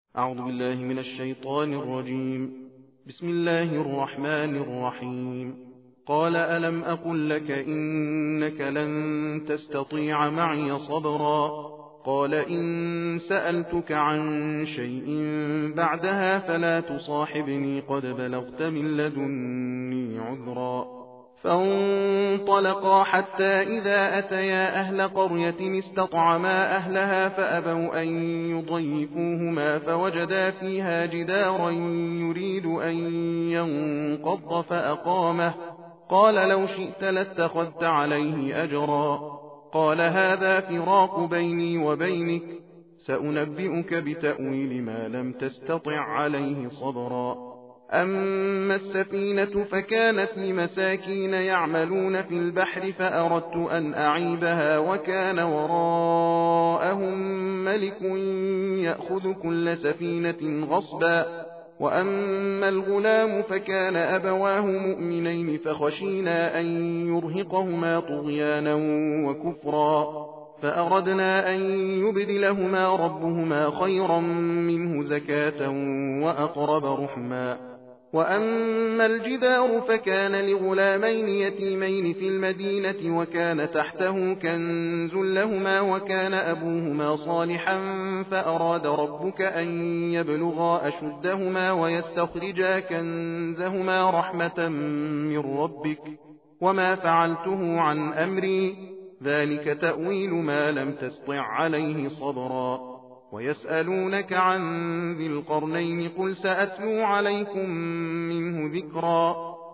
أعوذ بالله من الشيطان الرجيم. بسم الله الرحمن الرحيم. قال ألم أقل لك إنك لن تستطيع معي صبرا. قال إن سألتك عن شيء بعدها فلا تصاحبني قد بلغت من لدني عذرا. فانطلقا حتى إذا أتيا أهل قرية استطعما أهلها فأبوا أن يضيفوهما فوجدا فيها جدارا يريد أن ينقض فأقامه. قال لو شئت لاتخذت عليه أجرا. قال هذا فراق بيني وبينك، سأنبئك بتأويل ما لم تستطع عليه صبرا. أما السفينة فكانت لمساكين يعملون في البحر فأردت أن أعيبها وكان وراءهم ملك يأخذ كل سفينة غصبا. وأما الغلام فكان أبواه مؤمنين فخشينا أن يرهقهما طغيانا وكفرا، فأردنا أن يبدلهما ربهما خيرا منه زكاة وأقرب رحما. وأما الجدار فكان لغلامين يتيمين في المدينة وكان تحته كنز لهما وكان أبوهما صالحا فأراد ربك أن يبلغا أشدهما ويستخرجا كنزهما رحمة من ربك، وما فعلته عن أمري، ذلك تأويل ما لم تستطع عليه صبرا. ويسألونك عن ذي القرنين قل سأتلو عليكم منه ذكرا.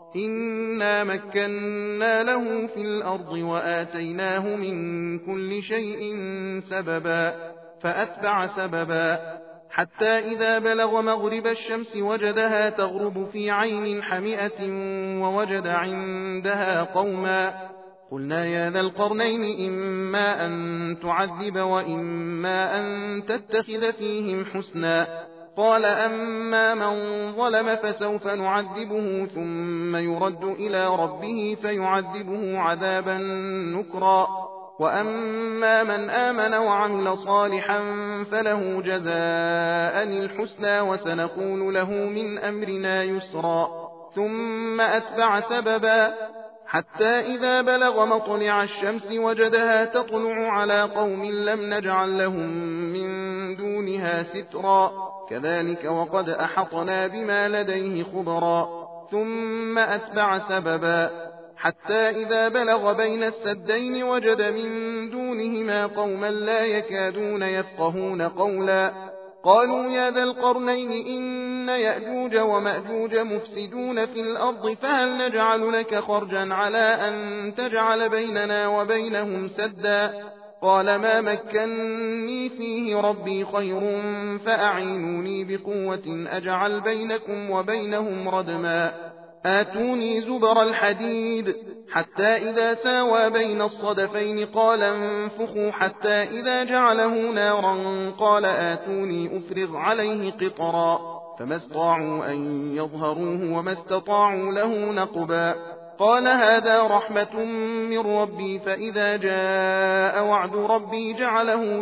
إنا مكنا له في الأرض وآتيناه من كل شيء سببا فأتبع سببا حتى إذا بلغ مغرب الشمس وجدها تغرب في عين حمئة ووجد عندها قوما. قلنا يا ذا القرنين إما أن تعذب وإما أن تتخذ فيهم حسنا. قال أما من ظلم فسوف نعذبه ثم يرد إلى ربه فيعذبه عذابا نكرا. وأما من آمن وعمل صالحا فله جزاء الحسنى وسنقول له من أمرنا يسرا. ثم أتبع سببا حتى إذا بلغ مطلع الشمس وجدها تطلع على قوم لم نجعل لهم من دونها سترا. كذلك وقد أحطنا بما لديه خبرا. ثم أتبع سببا حتى إذا بلغ بين السدين وجد من دونهما قوما لا يكادون يفقهون قولا. قالوا يا ذا القرنين إن يأجوج ومأجوج مفسدون في الأرض فهل نجعل لك خرجا على أن تجعل بيننا وبينهم سدا. قال ما مكنني فيه ربي خير فأعينوني بقوة أجعل بينكم وبينهم ردما. آتوني زبر الحديد حتى إذا ساوى بين الصدفين قال انفخوا حتى إذا جعله نارا قال آتوني أفرغ عليه قطرا. فما استطاعوا أن يظهروه وما استطاعوا له نقبا. قال هذا رحمة من ربي فإذا جاء وعد ربي جعله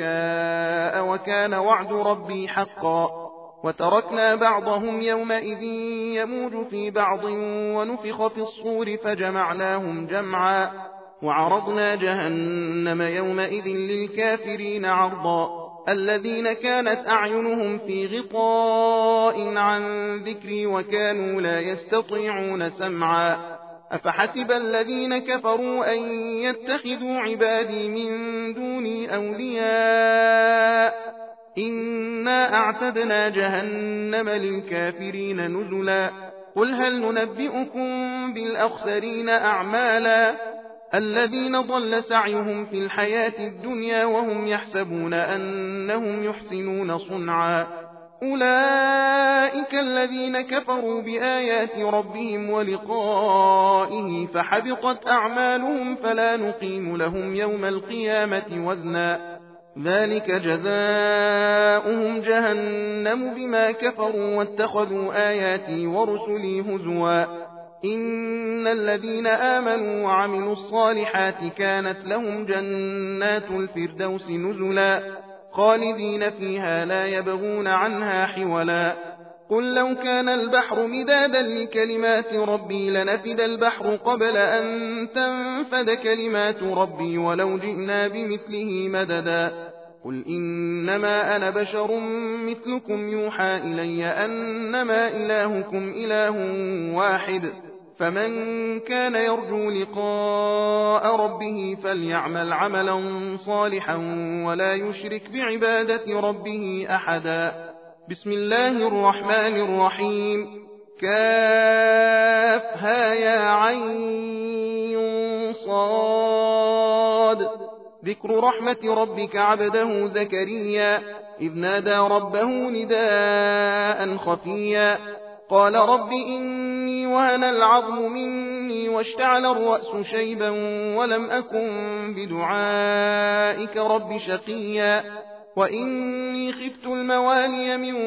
دكاء وكان وعد ربي حقا. وتركنا بعضهم يومئذ يموج في بعض ونفخ في الصور فجمعناهم جمعا. وعرضنا جهنم يومئذ للكافرين عرضا. الذين كانت أعينهم في غطاء عن ذكري وكانوا لا يستطيعون سمعا. أفحسب الذين كفروا أن يتخذوا عبادي من دوني أولياء إنا أعتدنا جهنم للكافرين نزلا. قل هل ننبئكم بالأخسرين أعمالا الذين ضل سعيهم في الحياة الدنيا وهم يحسبون أنهم يحسنون صنعا. أولئك الذين كفروا بآيات ربهم ولقائه فحبطت أعمالهم فلا نقيم لهم يوم القيامة وزنا. ذلك جزاؤهم جهنم بما كفروا واتخذوا آياتي ورسلي هزوا. إن الذين آمنوا وعملوا الصالحات كانت لهم جنات الفردوس نزلا خالدين فيها لا يبغون عنها حولا قل لو كان البحر مدادا لكلمات ربي لنفد البحر قبل أن تنفد كلمات ربي ولو جئنا بمثله مددا قل إنما أنا بشر مثلكم يوحى إلي أنما إلهكم إله واحد فمن كان يرجو لقاء ربه فليعمل عملا صالحا ولا يشرك بعبادة ربه أحدا بسم الله الرحمن الرحيم كافها يا عين صاد ذكر رحمة ربك عبده زكريا إذ نادى ربه نداء خفيا قال رب إني وهن العظم مني واشتعل الرأس شيبا ولم أكن بدعائك رب شقيا وإني خفت الموالي من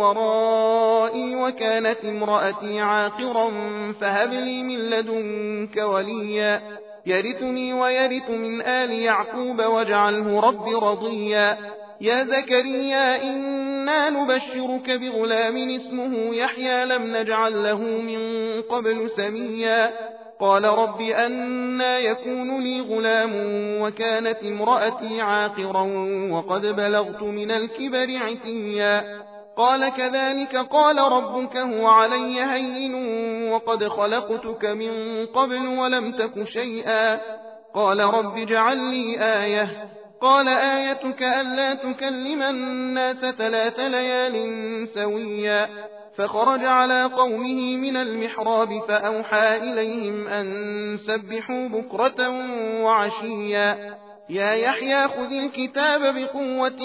ورائي وكانت امرأتي عاقرا فهب لي من لدنك وليا يرثني ويرث من آل يعقوب واجعله رب رضيا يا زكريا إنا نبشرك بغلام اسمه يحيى لم نجعل له من قبل سميا قال رب أنى يكون لي غلام وكانت امرأتي عاقرا وقد بلغت من الكبر عتيا قال كذلك قال ربك هو علي هين وقد خلقتك من قبل ولم تك شيئا قال رب اجعل لي آية قال آيتك ألا تكلم الناس 3 ليال سويا فخرج على قومه من المحراب فأوحى إليهم أن سبحوا بكرة وعشيا يا يحيى خذ الكتاب بقوة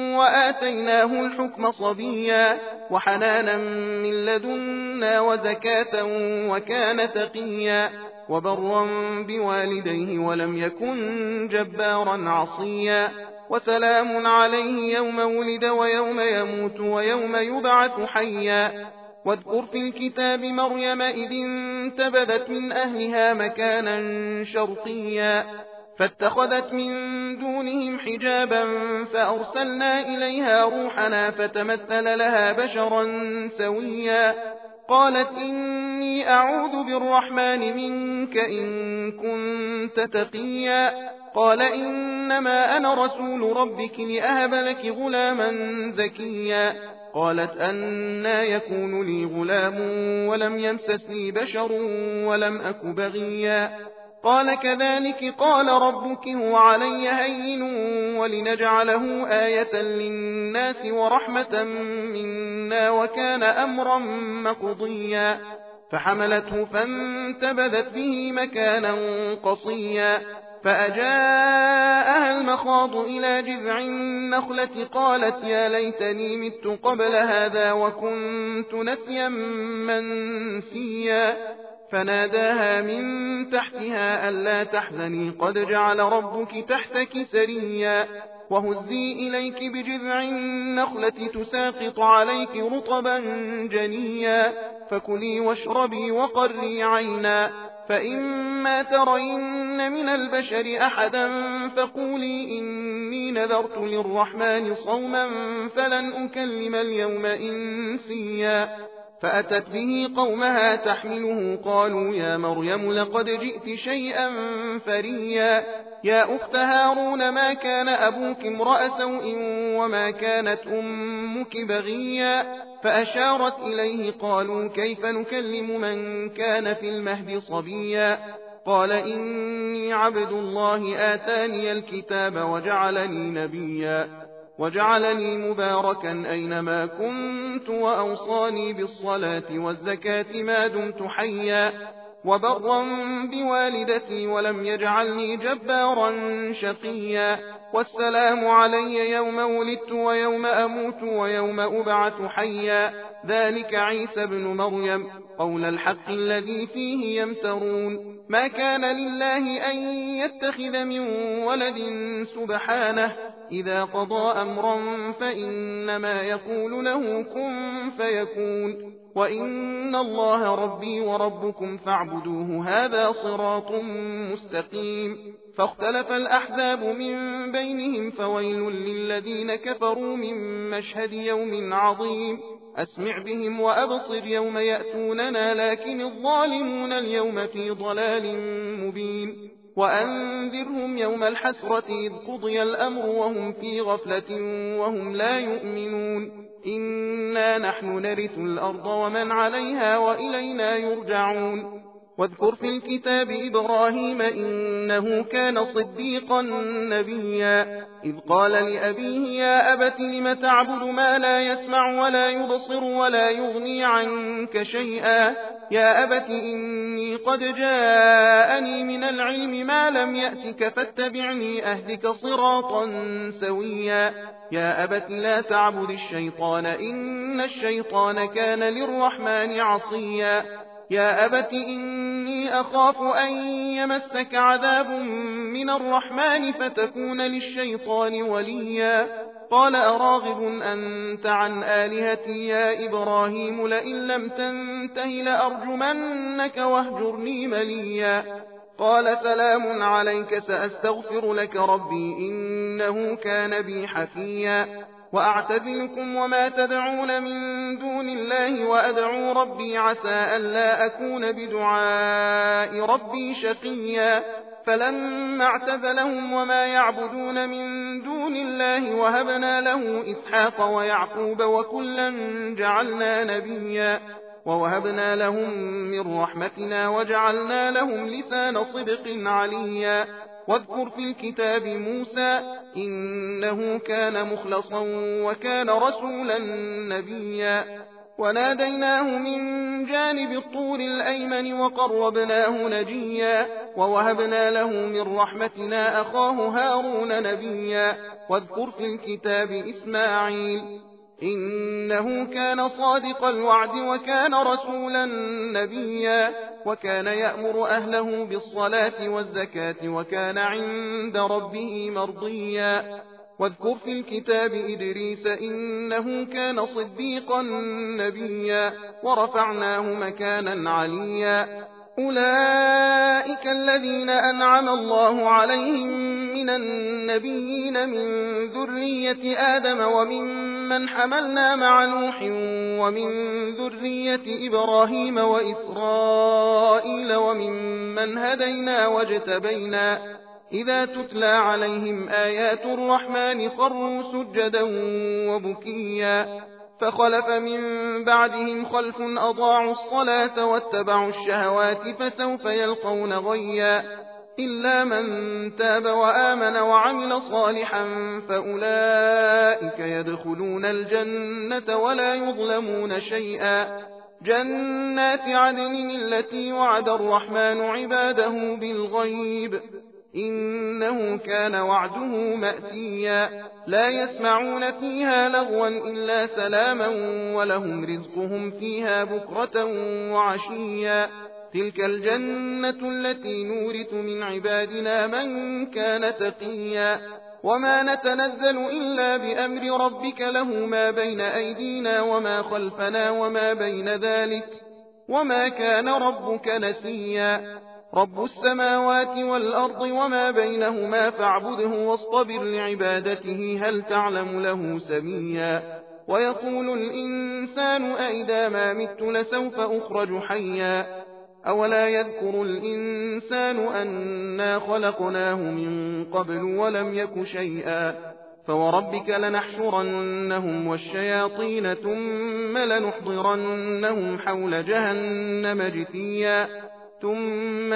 وآتيناه الحكم صبيا وحنانا من لدنا وزكاة وكان تقيا وبرا بوالديه ولم يكن جبارا عصيا وسلام عليه يوم ولد ويوم يموت ويوم يبعث حيا واذكر في الكتاب مريم إذ انتبذت من أهلها مكانا شرقيا فاتخذت من دونهم حجابا فأرسلنا إليها روحنا فتمثل لها بشرا سويا قالت إني أعوذ بالرحمن منك إن كنت تقيا قال إنما أنا رسول ربك لأهب لك غلاما زكيا قالت أنى يكون لي غلام ولم يمسسني بشر ولم أك بغيا قال كذلك قال ربك هو علي هين ولنجعله آية للناس ورحمة منا وكان أمرا مقضيا فحملته فانتبذت به مكانا قصيا فأجاءها المخاض إلى جذع النخلة قالت يا ليتني مت قبل هذا وكنت نسيا منسيا فناداها من تحتها ألا تحزني قد جعل ربك تحتك سريا وهزي إليك بجذع النخلة تساقط عليك رطبا جنيا فكلي واشربي وقري عينا فإما ترين من البشر أحدا فقولي إني نذرت للرحمن صوما فلن أكلم اليوم إنسيا فأتت به قومها تحمله قالوا يا مريم لقد جئت شيئا فريا يا أخت هارون ما كان أبوك امرأ سوء وما كانت أمك بغيا فأشارت إليه قالوا كيف نكلم من كان في المهد صبيا قال إني عبد الله آتاني الكتاب وجعلني نبيا وجعلني مباركا أينما كنت وأوصاني بالصلاة والزكاة ما دمت حيا وبرا بوالدتي ولم يجعلني جبارا شقيا والسلام علي يوم ولدت ويوم أموت ويوم أبعث حيا ذلك عيسى ابن مريم قول الحق الذي فيه يمترون ما كان لله أن يتخذ من ولد سبحانه إذا قضى أمرا فإنما يقول له كن فيكون وإن الله ربي وربكم فاعبدوه هذا صراط مستقيم فاختلف الأحزاب من بينهم فويل للذين كفروا من مشهد يوم عظيم أسمع بهم وأبصر يوم يأتوننا لكن الظالمون اليوم في ضلال مبين وأنذرهم يوم الحسرة إذ قضي الأمر وهم في غفلة وهم لا يؤمنون إنا نحن نرث الأرض ومن عليها وإلينا يرجعون واذكر في الكتاب إبراهيم إنه كان صديقا نبيا إذ قال لأبيه يا أبت لم تعبد ما لا يسمع ولا يبصر ولا يغني عنك شيئا يا أبت إني قد جاءني من العلم ما لم يأتك فاتبعني أهدك صراطا سويا يا أبت لا تعبد الشيطان إن الشيطان كان للرحمن عصيا يا أبت إني أخاف أن يمسك عذاب من الرحمن فتكون للشيطان وليا قال أراغب أنت عن آلهتي يا إبراهيم لئن لم تنته لأرجمنك واهجرني مليا قال سلام عليك سأستغفر لك ربي إنه كان بي حفيا وأعتزلكم وما تدعون من دون الله وأدعو ربي عسى ألا أكون بدعاء ربي شقيا فلما اعتزلهم وما يعبدون من دون الله وهبنا له إسحاق ويعقوب وكلا جعلنا نبيا ووهبنا لهم من رحمتنا وجعلنا لهم لسان صدق عليا واذكر في الكتاب موسى إنه كان مخلصا وكان رسولا نبيا وناديناه من جانب الطور الأيمن وقربناه نجيا ووهبنا له من رحمتنا أخاه هارون نبيا واذكر في الكتاب إسماعيل إنه كان صادق الوعد وكان رسولا نبيا وكان يأمر أهله بالصلاة والزكاة وكان عند ربه مرضيا واذكر في الكتاب إدريس إنه كان صديقا نبيا ورفعناه مكانا عليا أولئك الذين أنعم الله عليهم من النبيين من ذرية آدم وممن حملنا مع نوح ومن ذرية إبراهيم وإسرائيل وممن هدينا واجتبينا إذا تتلى عليهم آيات الرحمن خروا سجدا وبكيا فخلف من بعدهم خلف أضاعوا الصلاة واتبعوا الشهوات فسوف يلقون غيا إلا من تاب وآمن وعمل صالحا فأولئك يدخلون الجنة ولا يظلمون شيئا جنات عدن التي وعد الرحمن عباده بالغيب إنه كان وعده مأتيا لا يسمعون فيها لغوا إلا سلاما ولهم رزقهم فيها بكرة وعشيا تلك الجنة التي نورث من عبادنا من كان تقيا وما نتنزل إلا بأمر ربك له ما بين أيدينا وما خلفنا وما بين ذلك وما كان ربك نسيا رب السماوات والأرض وما بينهما فاعبده واصطبر لعبادته هل تعلم له سميا ويقول الإنسان أئذا ما مت لسوف أخرج حيا أولا يذكر الإنسان أنا خلقناه من قبل ولم يك شيئا فوربك لنحشرنهم والشياطين ثم لنحضرنهم حول جهنم جثيا ثم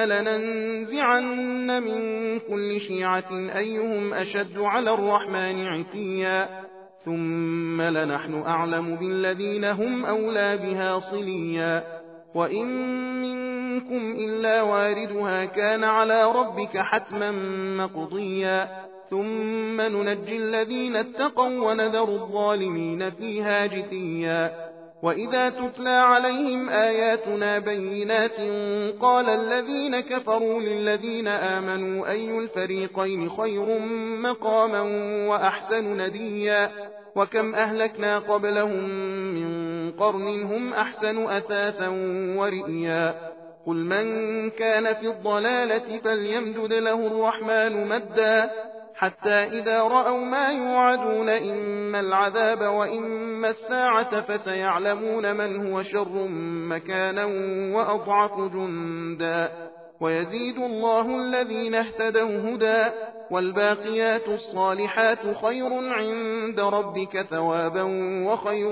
لننزعن من كل شيعة أيهم أشد على الرحمن عتيا ثم لنحن أعلم بالذين هم أولى بها صليا وإن منكم إلا واردها كان على ربك حتما مقضيا ثم ننجي الذين اتقوا ونذر الظالمين فيها جثيا وإذا تتلى عليهم آياتنا بينات قال الذين كفروا للذين آمنوا أي الفريقين خير مقاما وأحسن نديا وكم أهلكنا قبلهم من قرن هم أحسن أثاثا ورئيا قل من كان في الضلالة فليمدد له الرحمن مدا حتى إذا رأوا ما يوعدون إما العذاب وإما الساعة فسيعلمون من هو شر مكانا وأضعف جندا ويزيد الله الذين اهتدوا هدى والباقيات الصالحات خير عند ربك ثوابا وخير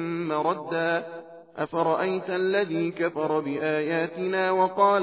مردا أفرأيت الذي كفر بآياتنا وقال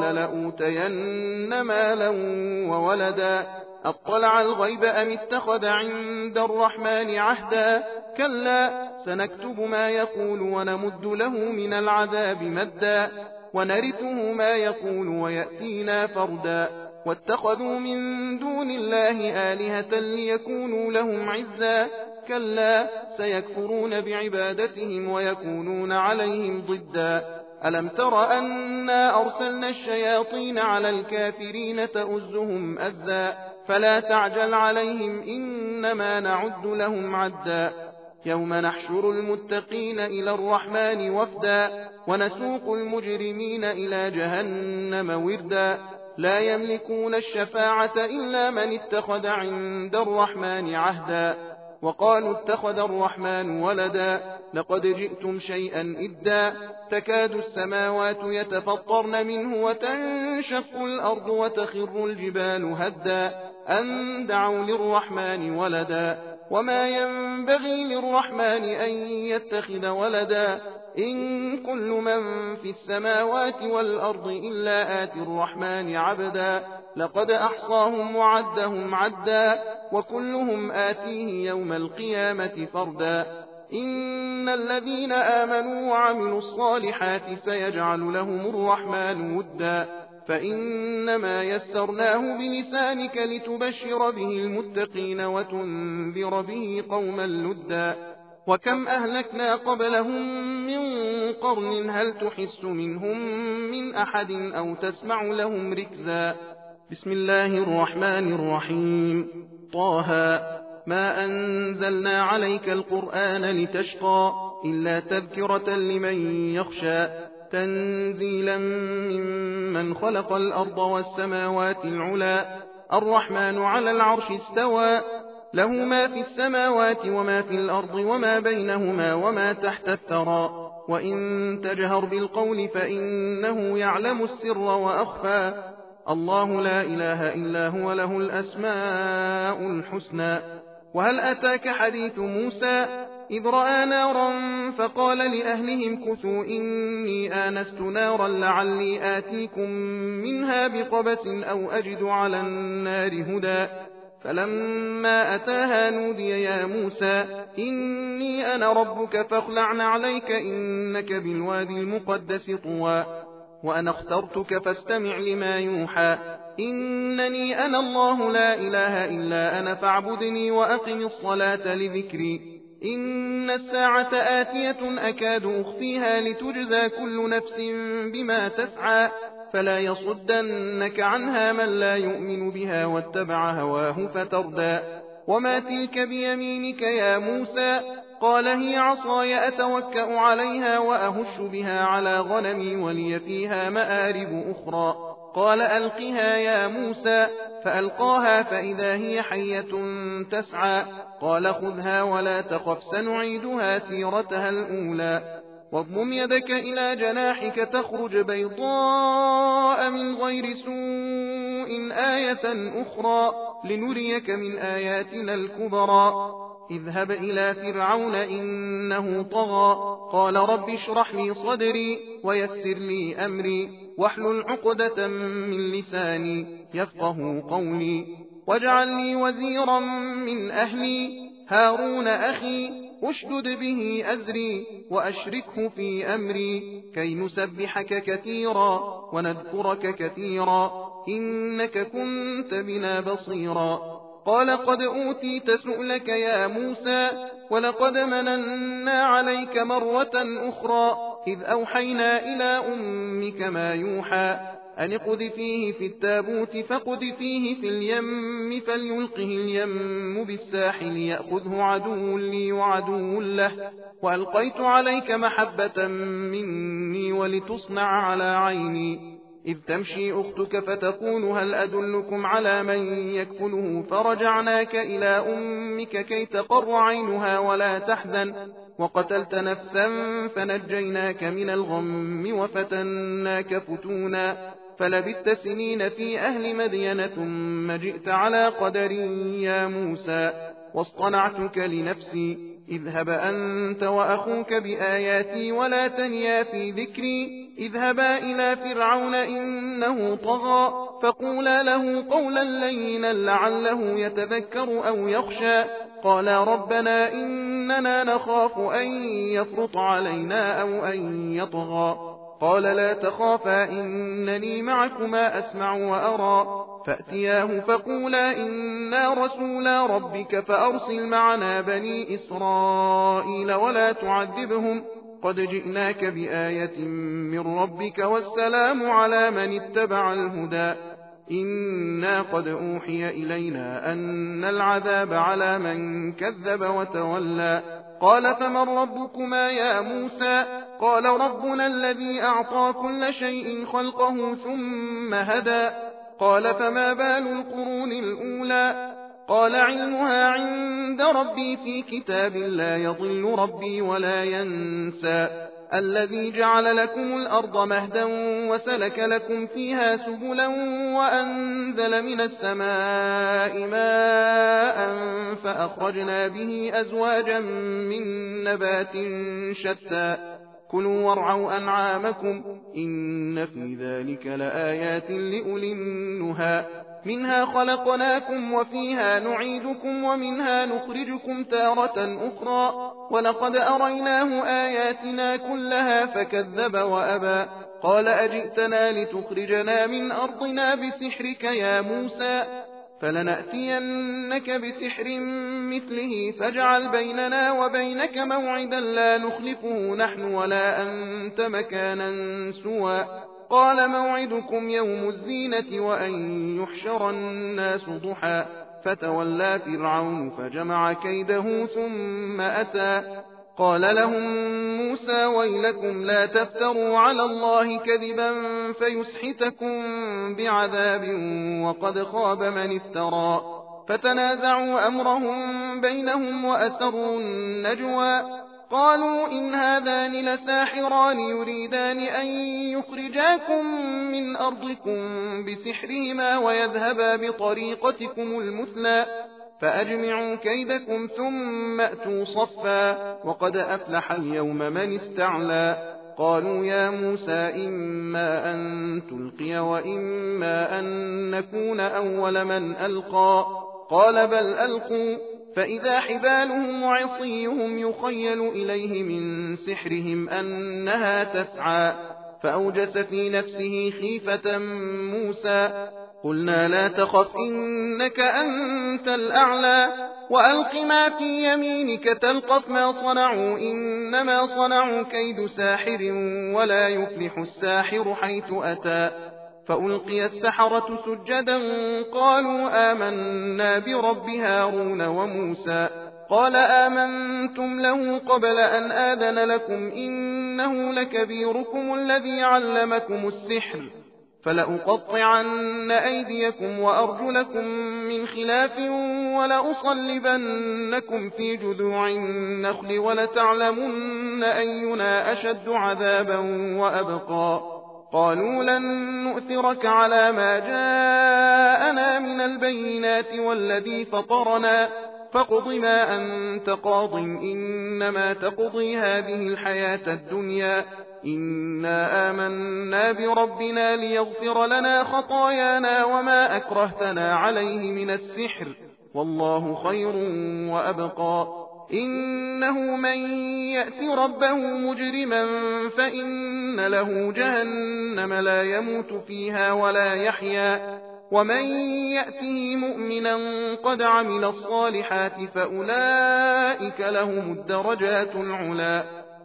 لأوتين مالا وولدا أطلع الغيب أم اتخذ عند الرحمن عهدا كلا سنكتب ما يقول ونمد له من العذاب مدا ونرثه ما يقول ويأتينا فردا واتخذوا من دون الله آلهة ليكونوا لهم عزا كلا سيكفرون بعبادتهم ويكونون عليهم ضدا ألم تر أنا أرسلنا الشياطين على الكافرين تؤزهم أزا فلا تعجل عليهم إنما نعد لهم عدا يوم نحشر المتقين إلى الرحمن وفدا ونسوق المجرمين إلى جهنم وردا لا يملكون الشفاعة إلا من اتخذ عند الرحمن عهدا وقالوا اتخذ الرحمن ولدا لقد جئتم شيئا إدا تكاد السماوات يتفطرن منه وتنشق الأرض وتخر الجبال هدا أن دعوا للرحمن ولدا وما ينبغي للرحمن أن يتخذ ولدا إن كل من في السماوات والأرض إلا آتي الرحمن عبدا لقد أحصاهم وعدهم عدا وكلهم آتيه يوم القيامة فردا إن الذين آمنوا وعملوا الصالحات سيجعل لهم الرحمن ودا فإنما يسرناه بلسانك لتبشر به المتقين وتنذر به قوما لدا وكم أهلكنا قبلهم من قرن هل تحس منهم من أحد أو تسمع لهم ركزا بسم الله الرحمن الرحيم طه ما أنزلنا عليك القرآن لتشقى إلا تذكرة لمن يخشى تنزيلا ممن خلق الأرض والسماوات العلا الرحمن على العرش استوى له ما في السماوات وما في الأرض وما بينهما وما تحت الثرى وإن تجهر بالقول فإنه يعلم السر وأخفى الله لا إله إلا هو له الأسماء الحسنى وهل أتاك حديث موسى إذ رأى نارا فقال لأهلهم كثوا إني آنست نارا لعلي آتيكم منها بقبس أو أجد على النار هدى فلما أتاها نودي يا موسى إني أنا ربك فاخلع عليك إنك بالوادي المقدس طوى وأنا اخترتك فاستمع لما يوحى إنني أنا الله لا إله إلا أنا فاعبدني وأقم الصلاة لذكري إن الساعة آتية أكاد أخفيها لتجزى كل نفس بما تسعى فلا يصدنك عنها من لا يؤمن بها واتبع هواه فتردى وما تلك بيمينك يا موسى قال هي عصاي أتوكأ عليها وأهش بها على غنمي ولي فيها مآرب أخرى قال ألقها يا موسى فألقاها فإذا هي حية تسعى قال خذها ولا تخف سنعيدها سيرتها الأولى واضمم يدك إلى جناحك تخرج بيضاء من غير سوء آية أخرى لنريك من آياتنا الكبرى اذهب إلى فرعون إنه طغى قال رب اشرح لي صدري ويسر لي أمري واحلل عقدة من لساني يفقه قولي واجعل لي وزيرا من أهلي هارون أخي اشدد به أزري وأشركه في أمري كي نسبحك كثيرا ونذكرك كثيرا إنك كنت بنا بصيرا قال قد أوتيت سؤلك يا موسى ولقد مننا عليك مرة أخرى إذ أوحينا إلى أمك ما يوحى أن اقذفيه في التابوت فاقذفيه في اليم فليلقه اليم بالساحل يأخذه عدو لي وعدو له وألقيت عليك محبة مني ولتصنع على عيني إذ تمشي أختك فتقول هل أدلكم على من يكفله فرجعناك إلى أمك كي تقر عينها ولا تحزن وقتلت نفسا فنجيناك من الغم وفتناك فتونا فلبثت سنين في أهل مدين ثم جئت على قدر يا موسى واصطنعتك لنفسي اذهب أنت وأخوك بآياتي ولا تنيا في ذكري اذهبا إلى فرعون إنه طغى فقولا له قولا لينا لعله يتذكر أو يخشى قالا ربنا إننا نخاف أن يفرط علينا أو أن يطغى قال لا تخافا إنني معكما أسمع وأرى فأتياه فقولا إنا رسولا ربك فأرسل معنا بني إسرائيل ولا تعذبهم قد جئناك بآية من ربك والسلام على من اتبع الهدى إنا قد أوحي إلينا أن العذاب على من كذب وتولى قال فمن ربكما يا موسى قال ربنا الذي أعطى كل شيء خلقه ثم هدى قال فما بال القرون الأولى قال علمها عند ربي في كتاب لا يضل ربي ولا ينسى الذي جعل لكم الأرض مهدا وسلك لكم فيها سبلا وأنزل من السماء ماء فأخرجنا به أزواجا من نبات شتى كلوا وارعوا أنعامكم إن في ذلك لآيات لأولي النهى منها خلقناكم وفيها نعيدكم ومنها نخرجكم تارة أخرى ولقد أريناه آياتنا كلها فكذب وأبى قال أجئتنا لتخرجنا من أرضنا بسحرك يا موسى فلنأتينك بسحر مثله فاجعل بيننا وبينك موعدا لا نخلفه نحن ولا أنت مكانا سوى قال موعدكم يوم الزينة وأن يحشر الناس ضحى فتولى فرعون فجمع كيده ثم أتى قال لهم موسى ويلكم لا تفتروا على الله كذبا فيسحتكم بعذاب وقد خاب من افترى فتنازعوا أمرهم بينهم وأسروا النجوى قالوا إن هذان لساحران يريدان أن يخرجاكم من أرضكم بسحرهما ويذهبا بطريقتكم المثلى فأجمعوا كيدكم ثم أتوا صفا وقد أفلح اليوم من استعلى قالوا يا موسى إما أن تلقي وإما أن نكون أول من ألقى قال بل ألقوا فإذا حبالهم وعصيهم يخيل إليه من سحرهم أنها تسعى فأوجس في نفسه خيفة موسى قلنا لا تخف إنك أنت الأعلى وألق ما في يمينك تلقف ما صنعوا إنما صنعوا كيد ساحر ولا يفلح الساحر حيث أتى فألقي السحرة سجدا قالوا آمنا برب هارون وموسى قال آمنتم له قبل أن آذن لكم إنه لكبيركم الذي علمكم السحر فلأقطعن أيديكم وأرجلكم من خلاف ولأصلبنكم في جذوع النخل ولتعلمن أينا أشد عذابا وأبقى قالوا لن نؤثرك على ما جاءنا من البينات والذي فطرنا فاقض ما أنت قاض إنما تقضي هذه الحياة الدنيا إنا آمنا بربنا ليغفر لنا خطايانا وما أكرهتنا عليه من السحر والله خير وأبقى إنه من يأت ربه مجرما فإن له جهنم لا يموت فيها ولا يحيا ومن يأته مؤمنا قد عمل الصالحات فأولئك لهم الدرجات العلا.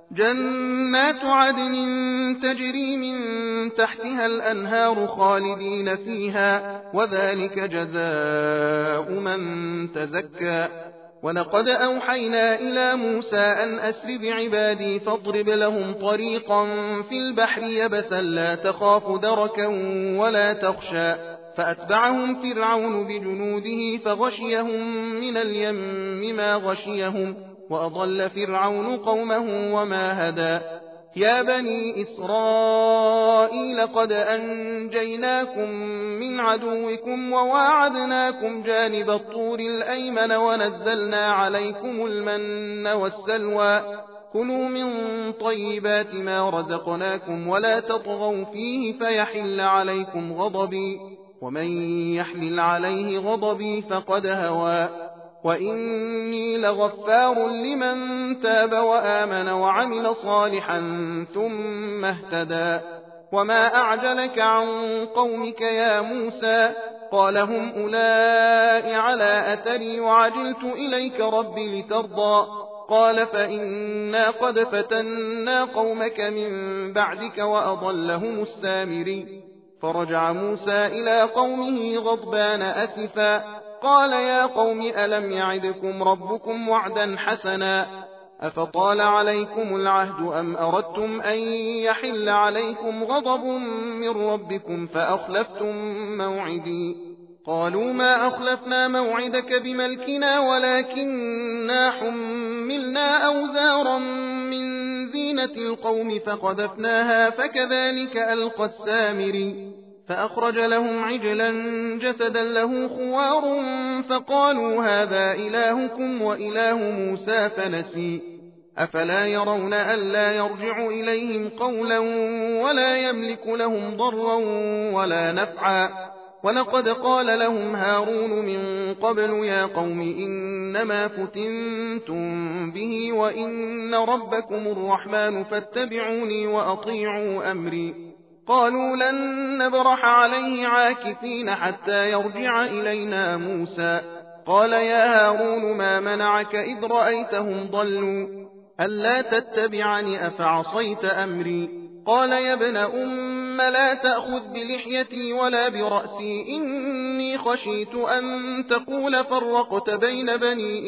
جنات عدن تجري من تحتها الأنهار خالدين فيها، وذلك جزاء من تزكى. ولقد أوحينا إلى موسى أن أسر بعبادي فاضرب لهم طريقا في البحر يبسا لا تخاف دركا ولا تخشى. فأتبعهم فرعون بجنوده فغشيهم من اليم ما غشيهم، وأضل فرعون قومه وما هدى. يا بني إسرائيل قد أنجيناكم من عدوكم وواعدناكم جانب الطور الأيمن ونزلنا عليكم المن والسلوى. كلوا من طيبات ما رزقناكم ولا تطغوا فيه فيحل عليكم غضبي، ومن يحلل عليه غضبي فقد هوى. وإني لغفار لمن تاب وآمن وعمل صالحا ثم اهتدى. وما أعجلك عن قومك يا موسى؟ قال هم أولئك على أثري وعجلت إليك رب لترضى. قال فإنا قد فتنا قومك من بعدك وأضلهم السامري. فرجع موسى إلى قومه غضبان أسفا قال يا قوم ألم يعدكم ربكم وعدا حسنا أفطال عليكم العهد أم أردتم أن يحل عليكم غضب من ربكم فأخلفتم موعدي؟ قالوا ما أخلفنا موعدك بملكنا ولكننا حملنا أوزارا من زينة القوم فقذفناها فكذلك ألقى السامري. فأخرج لهم عجلا جسدا له خوار فقالوا هذا إلهكم وإله موسى فنسي. أفلا يرون ألا يرجع إليهم قولا ولا يملك لهم ضرا ولا نفعا؟ ولقد قال لهم هارون من قبل يا قوم إنما فتنتم به وإن ربكم الرحمن فاتبعوني وأطيعوا أمري. قالوا لن نبرح عليه عاكفين حتى يرجع إلينا موسى. قال يا هارون ما منعك إذ رأيتهم ضلوا ألا تتبعني أفعصيت أمري؟ قال يا ابن أم لا تأخذ بلحيتي ولا برأسي إني خشيت أن تقول فرقت بين بني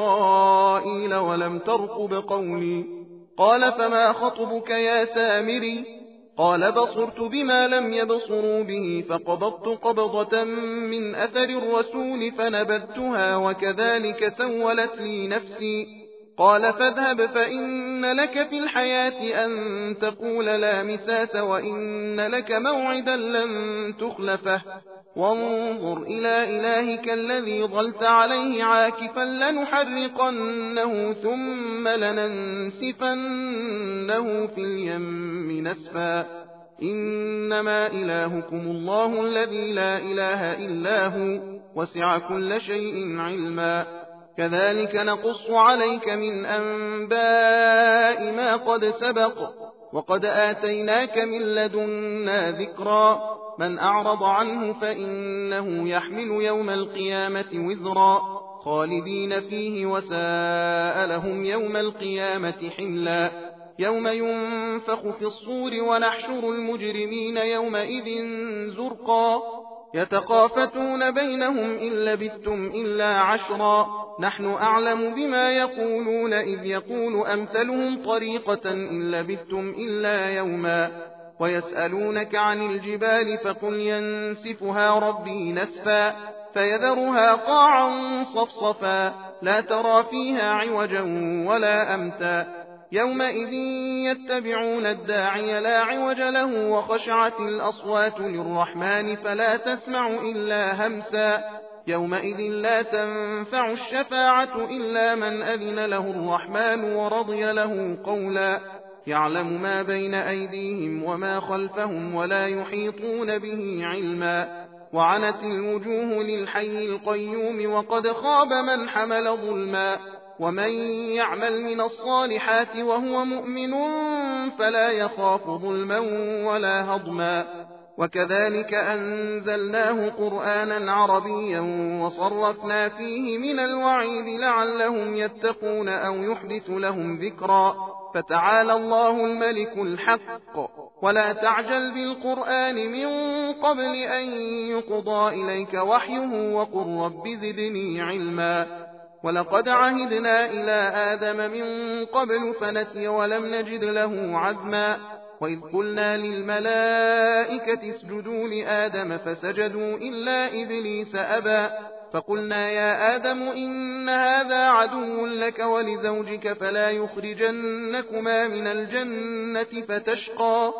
إسرائيل ولم ترقب قولي. قال فما خطبك يا سامري؟ قال بصرت بما لم يبصروا به فقبضت قبضة من أثر الرسول فنبذتها وكذلك سولت لي نفسي. قال فاذهب فإن لك في الحياة أن تقول لا مساس وإن لك موعدا لن تخلفه وانظر إلى إلهك الذي ظلت عليه عاكفا لنحرقنه ثم لننسفنه في اليم نسفا. إنما إلهكم الله الذي لا إله إلا هو وسع كل شيء علما. كذلك نقص عليك من أنباء ما قد سبق وقد آتيناك من لدنا ذكرا. من أعرض عنه فإنه يحمل يوم القيامة وزرا خالدين فيه وساء لهم يوم القيامة حملا. يوم ينفخ في الصور ونحشر المجرمين يومئذ زرقا يتخافتون بينهم إن لبثتم إلا عشرا نحن أعلم بما يقولون إذ يقول أمثلهم طريقة إن لبثتم إلا يوما. ويسألونك عن الجبال فقل ينسفها ربي نسفا فيذرها قاعا صفصفا لا ترى فيها عوجا ولا أمتا. يومئذ يتبعون الداعي لا عوج له وخشعت الأصوات للرحمن فلا تسمع إلا همسا. يومئذ لا تنفع الشفاعة إلا من أذن له الرحمن ورضي له قولا. يعلم ما بين أيديهم وما خلفهم ولا يحيطون به علما. وعنت الوجوه للحي القيوم وقد خاب من حمل ظلما. ومن يعمل من الصالحات وهو مؤمن فلا يخاف ظلما ولا هضما. وكذلك أنزلناه قرآنا عربيا وصرفنا فيه من الوعيد لعلهم يتقون أو يحدث لهم ذكرا فتعالى الله الملك الحق ولا تعجل بالقرآن من قبل أن يقضى إليك وحيه وقل رب زدني علما ولقد عهدنا إلى آدم من قبل فنسي ولم نجد له عزما وإذ قلنا للملائكة اسجدوا لآدم فسجدوا إلا إبليس أبى فقلنا يا آدم إن هذا عدو لك ولزوجك فلا يخرجنكما من الجنة فتشقى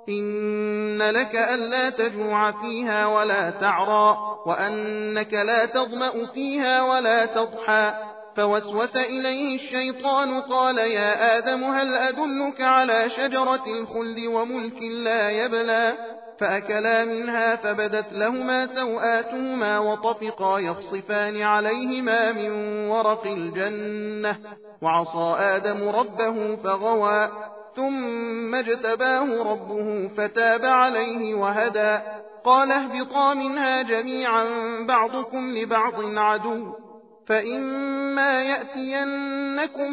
إن لك ألا تجوع فيها ولا تعرى وأنك لا تظمأ فيها ولا تضحى فوسوس إليه الشيطان قال يا آدم هل أدلك على شجرة الخلد وملك لا يبلى فأكلا منها فبدت لهما سوآتهما وطفقا يخصفان عليهما من ورق الجنة وعصى آدم ربه فغوى ثم اجتباه ربه فتاب عليه وهدى قال اهبطا منها جميعا بعضكم لبعض عدو فإما يأتينكم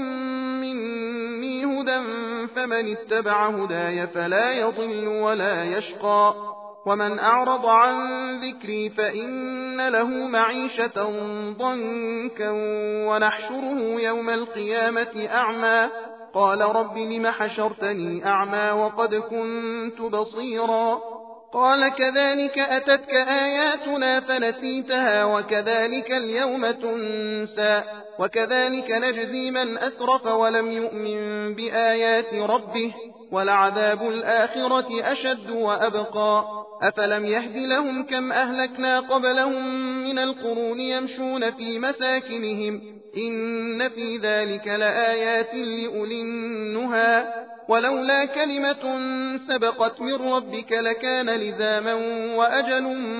مني هدى فمن اتبع هداي فلا يضل ولا يشقى ومن أعرض عن ذكري فإن له معيشة ضنكا ونحشره يوم القيامة أعمى قال رب لم حشرتني أعمى وقد كنت بصيرا قال كذلك أتتك آياتنا فنسيتها وكذلك اليوم تنسى وكذلك نجزي من أسرف ولم يؤمن بآيات ربه ولعذاب الآخرة أشد وأبقى أفلم يهد لهم كم أهلكنا قبلهم من القرون يمشون في مساكنهم إن في ذلك لآيات لأولي النهى ولولا كلمة سبقت من ربك لكان لزاما وأجل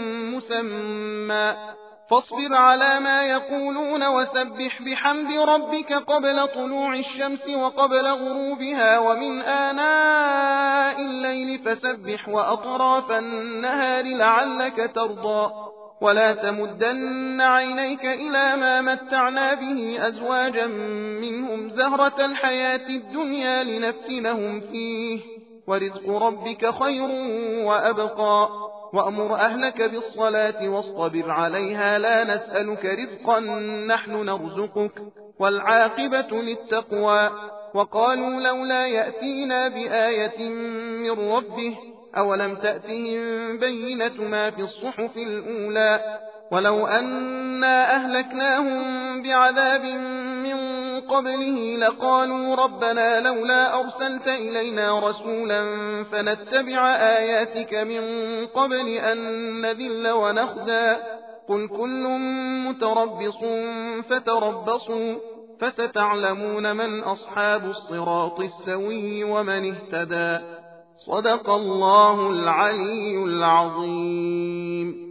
مسمى فاصبر على ما يقولون وسبح بحمد ربك قبل طلوع الشمس وقبل غروبها ومن آناء الليل فسبح وأطراف النهار لعلك ترضى ولا تمدن عينيك إلى ما متعنا به أزواجا منهم زهرة الحياة الدنيا لنفتنهم فيه ورزق ربك خير وأبقى وأمر أهلك بالصلاة واصطبر عليها لا نسألك رزقا نحن نرزقك والعاقبة للتقوى وقالوا لولا يأتينا بآية من ربه أولم تأتهم بينة ما في الصحف الأولى ولو أنا أهلكناهم بعذاب من قبله لقالوا ربنا لولا أرسلت إلينا رسولا فنتبع آياتك من قبل أن نذل ونخزى قل كل متربص فتربصوا فستعلمون من أصحاب الصراط السوي ومن اهتدى صدق الله العلي العظيم.